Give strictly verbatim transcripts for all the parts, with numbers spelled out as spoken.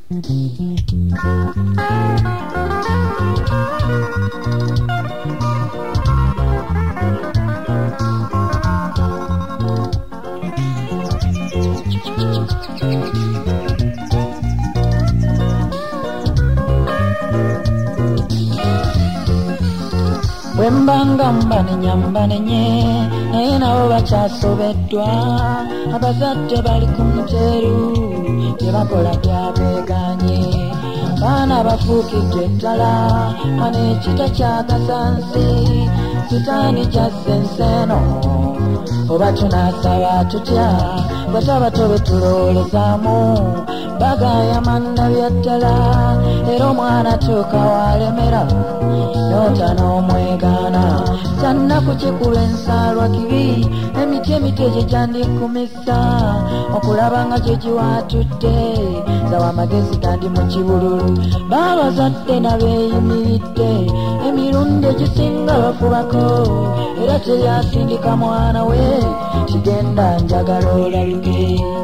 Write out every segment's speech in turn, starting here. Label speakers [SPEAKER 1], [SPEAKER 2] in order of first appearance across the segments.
[SPEAKER 1] Wembangamba nenyamba nenye naye nabo bakyasobeddwa abazadde bali ku muteru tebakola byabeganye baana bafuukidde ddala wane ekita kyagasansi sitaani kyasenseno oba tunasaba tutya bwetaba tobe tulowoolezaamu bagaya manda byaddala era omwana tuuka walemera nota n'omwegaana kyannaku kikuba ensaalwa kibi emiti emiti egyo gyandikumisa okulaba nga gye giwaatudde zawa amagezi gandi mu kibululu baabazadde nabeeyimiridde emirundi egisinga bafubako era teryasindika mwana we kigenda njagala olaluke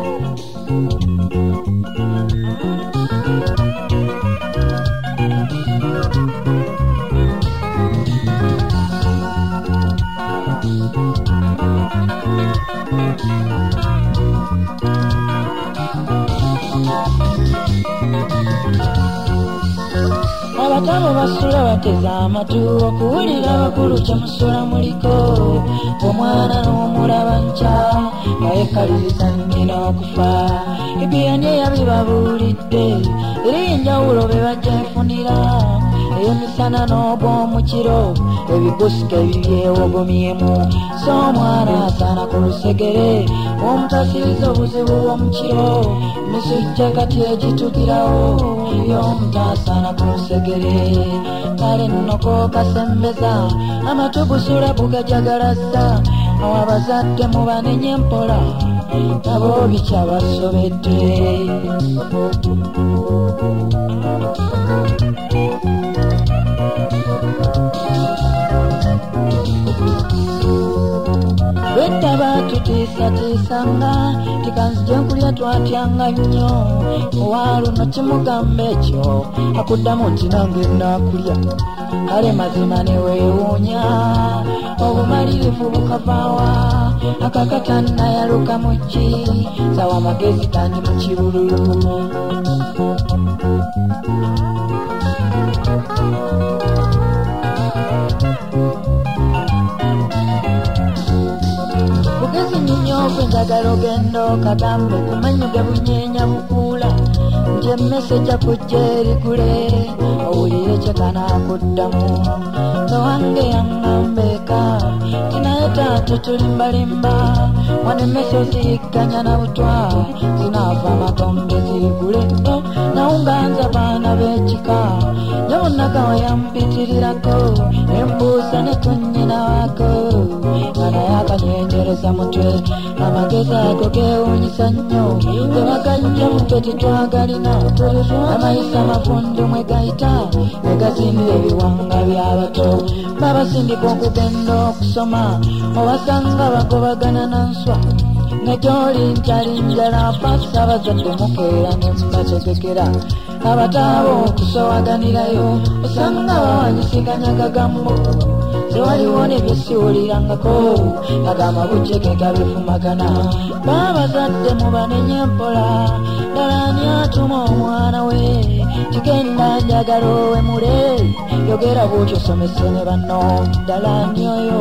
[SPEAKER 1] abatabo basula bateza amatu okuwulira bakulu kyemusula muliko omwana n'omulaba nkya nayekaliriza nnyina okufa ibiyani yabibabuulidde era enjawulo be bajja enfunira eyomisana n'obw'omukiro ebigusika ebibyewogomyemu so omwana asaana ku lusegere omutasiriza obuzibu bw'omukiro misujja kati egitukirawo y'omutasaana ku lusegere kale nnoko kasembeza amatu gusula bugajagalasza awo abazadde mubanenye mpola nabo bikyabasobedde Wetaba tutiisatiisanga tikanzija nkulya twatyanga nnyo owaalu nokimugambe ekyo akuddamu nti nange naakulya kale mazima ne weewuunya obumalirivu bukavaawa akakatannayaluka mu ki sawa amagezi kandi mu kibululu bugezi nnyo kw'enjagala ogenda okagambe kumanya ge bunyeenya bukuula nti emmese ejja kujja erigule owulire kye kanaakuddamu ndowange yaŋŋambeeka tinaye taata tulimbalimba wane emmese oziyigganya na butwa zinaava amatombe zirigule nawunganza baana b'ekika nyamunagawa yampitirirako embuusa ne tunnyina waako nga naye akanyenjereza mutwe amagezi ago geewuunyisa nnyo tebagajja mutwe titwagalina amayisa amafundu mwe gayita ne gazimbira ebiwanga by'abato babasindika okugenda okusoma obasanga bagobagana na nswa nejoli ntalinjala pasa abazadde mukeera ne mubategekera abataabo okusowaganirayo osanga bawanyisiganya gagambo tewaliwo ne byesiwulirangako agamba bujjeke gabifumagana baabazadde mubanenye mpola ddala ani atuma omwana we kigenda njagala owemule yogera bwotyo somese ne banno ddala ani oyo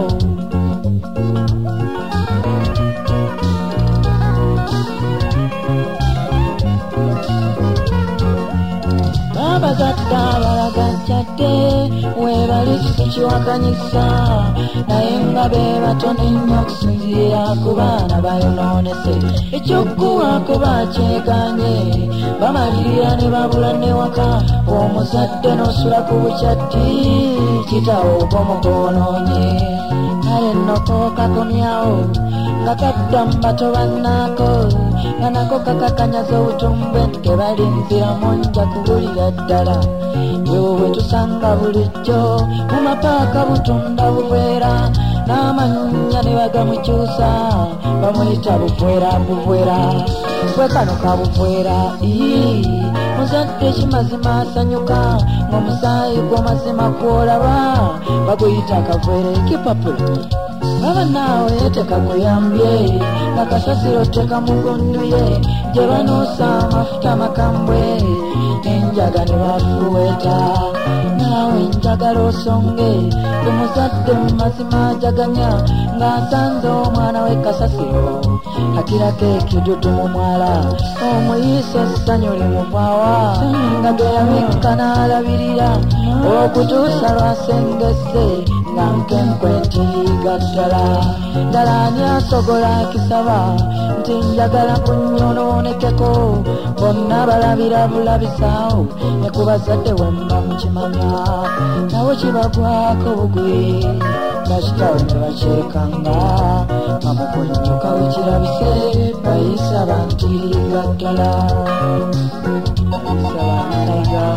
[SPEAKER 1] abazadde abalagancadde weebali sikiwakanyisa naye nga be batono ennyo okusinziira ku baana bayonoonese ekyokuwaako bakyeganye bamalirira ne babula newaka omuzadde n'osula ku bukyaddi kitawo bw'omugoonoonye kale nno kookakomyawo nga kadda mu bato bannaako nga nako kakakanyaza obutumbe nti kebalinzira munja kubulira ddala bwewo bwe tusanga bulijjo mu mapaaka butunda buveera n'amannya ne bagamukyusa bamuyita buvwera buvwera bwe kano ka buvwera ii omuzadde kimazima asanyuka ng'omusaayi gw'omazima kwolaba baguyita akavere kipapula baba naawe tekakuyambye nga kasasiro tekamugunduye gye banoosa amafuta makambwe enjaga ne bafuweeta naawe njagala osonge omuzadde mu mazima ajaganya ng'asanze omwana we kasasiro akirako ekidudu mu mwala omuyise essanyu limukwawa nga geyabikka n'alabirira okutuusa lwasengese nga nkenkwetiiga ddala ddala ani asobola akisaba nti njagala kunyonoonekeko bonna balabira bulabisaawo ne ku bazadde wemba mukimanya nawe kibagwako bugwi nga kitawe ne bakyekanga nga mukunnyuka wekirabise bayisa bantiiga ddala bayisa bantiiga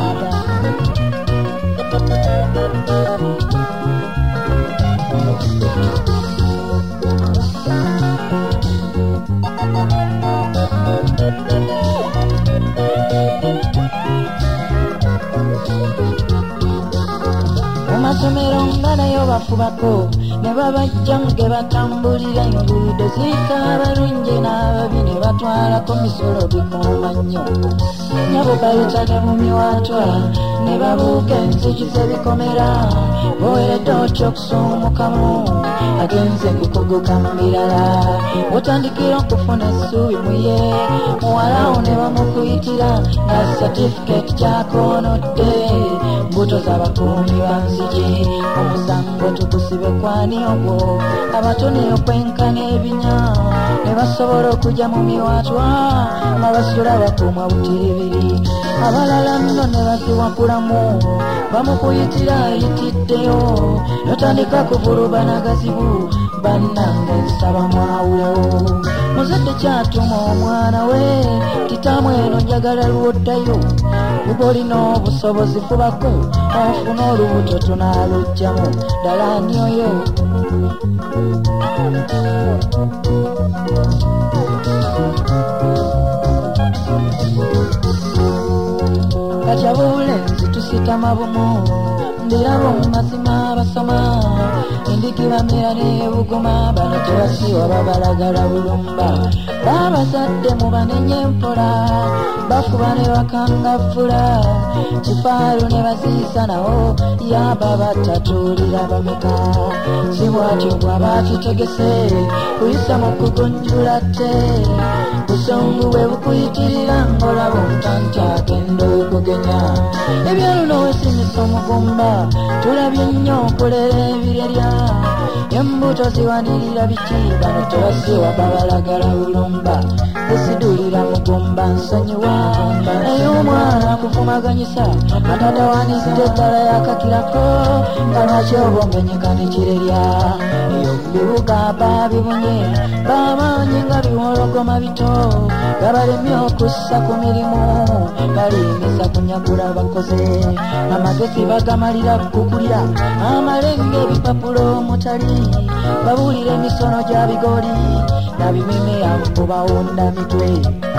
[SPEAKER 1] Mumasomero nga nayo bafubako ne babajja ge batambulira enguudo ziyita abalungi n'ababi ne batwalako misolo bikuuma nnyo nabo bayita ne mu miwatwa ne babuuka enzigi z'ebikomera boweredde otyo okusuumukamu agenze kukuguka mu birala otandikira okufuna essuubi mu ye muwalawo ne bamukuyitira nga satifiketi gyakoonodde mbuto z'abakuumi banzigi omusango tugusibe kwani ogwo abatone okwenkana ebinya ne basobola okujja mu miwatwa nga basula bakuuma butiribiri abalala nno ne baziwakulamu bamukuyitira ayitiddeyo notandika kuvulubana gazibu bannange nsaba mwawo muzadde kyatuma omwana we titamu eno njagala lwoddayo buba olina obusobozi fubako ofuna olubuto tunaalugjamu ddala ani oyo kakyabule nzitusitama bumu ndirabo mu mazima basoma endikibamera n'ebuguma bano tebasiwa babalagala bulumba babazadde mu banenye empola bafuba ne bakangafula kifaalu ne baziisa nawo yaba batatuulira bameka si bwatyo bwaba akitegese kuyisa mu kugunjula te busungu bwe bukuyitirira ng'olaba omutanta agenda okugenya ebyaluno wesimisa omugumba tulabye nnyo okulera ebirerya embuto ziwanirira biti bano tebasiwa babalagala bulumba esidulira mugumba nsonyiwa naye omwana kuvumaganyisa atatawanisidde eddala yakakirako nga lwaki oba omenyeka nekirerya eyo bibuga babibunye bamanyi nga biwologoma bito gabalemye okussa ku mirimu baliyingiza kunyagula bakoze amagezi bagamalira kukulya amalenge ebipapulo omutali babuulira emisono gya bigoli nabimeme akubawunda mitwe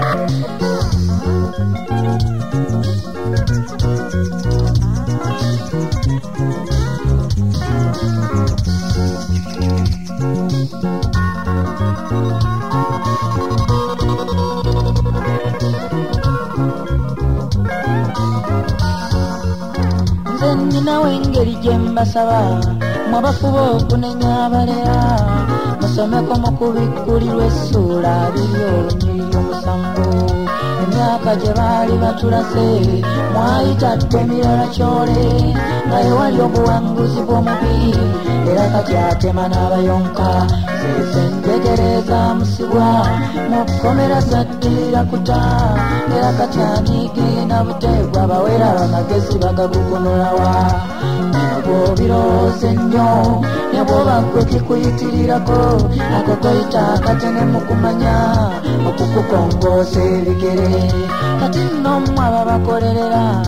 [SPEAKER 1] nze nninawo engeri gye mbasaba mwabafuba okunenya abalera musomeko mu kubikkulirwa essuula abiri olunyiriri omusango emyaka gye baali batulase mwayitadde emirala kyole nga ewali obuwanguzi bw'omubiri era kati atema n'abayonka zeze njegereza musibwa mu kkomera zaddirira kuta era kati aniigirina buteegwa bawera bamagezi bagagugunulawa bw'obirowooza ennyo ne bw'oba ggwe kikuyitirirako ako koyita akatene mu kumanya okukukongoosa ebigere kati nno mmwe ababakolerera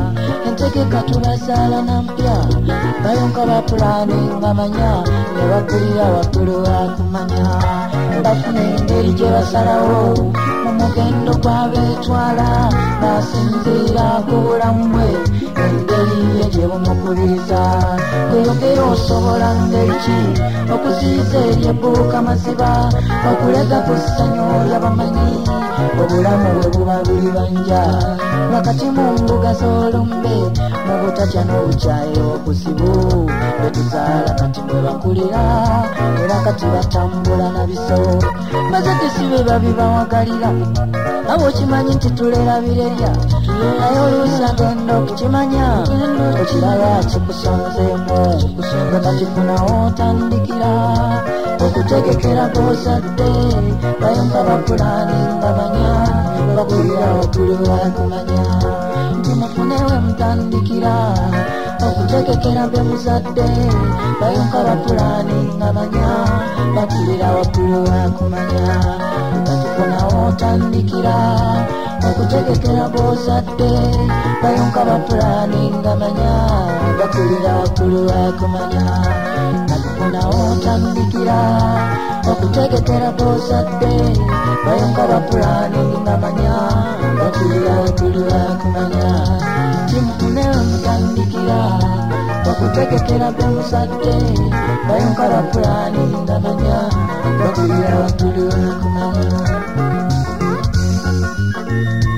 [SPEAKER 1] entegeka tubazaala nampya bayonka bapulani nga manya ne bakulira waggulu wakumanya bafuna engeri gye basalawo mu mugendo gw'abeetwala basinziira ku bulamu bwe engeri ye gye bumukubiriza kweyogera osobola ngeri ki okuziyiza eri ebbuuka maziba okulega ku ssanyu lyabamanyi obulamu bwe buba buli banja wakati mu mbuga z'olumbe mu butatya n'obukyayi obuzibu betuzaala kati bwe bakulira era kati batambula na biso bazadesi be babibawagalira abo okimanyi nti tulera birerya naye oluusi agenda okukimanya okiraba kikusonzeemu nga katifunawo otandikira okutegekera g'ozadde bayonka bapulani nga manya bakulira waggulu wakumanya nti mufunewe mutandikira okutegekera be muzadde bayonka bapulani nga manya bakulira waggulu wakumanya katifunawo otandikira okutegekera g'ozadde bayonka bapulani nga manya bakulira waggulu wakumanya katifunawo otandikira okutegekera g'ozadde bayonka bapulani nga manya bakulira waggulu wakumanya timufunewe mutandikira okutegekera be muzadde bayonka bapulani nga manya bakulira waggulu wakumanya